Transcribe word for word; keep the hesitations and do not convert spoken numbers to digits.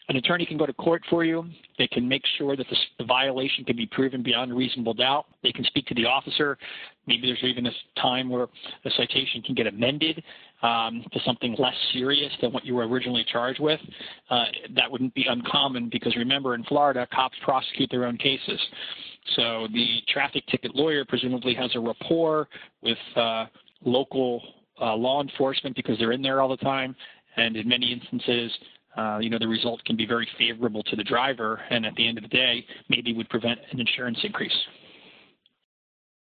An attorney can go to court for you. They can make sure that the, the violation can be proven beyond a reasonable doubt. They can speak to the officer. Maybe there's even a time where the citation can get amended um, to something less serious than what you were originally charged with. Uh, that wouldn't be uncommon because, remember, in Florida, cops prosecute their own cases. So the traffic ticket lawyer presumably has a rapport with uh, local uh, law enforcement because they're in there all the time. And in many instances, Uh, you know, the result can be very favorable to the driver, and at the end of the day, maybe would prevent an insurance increase.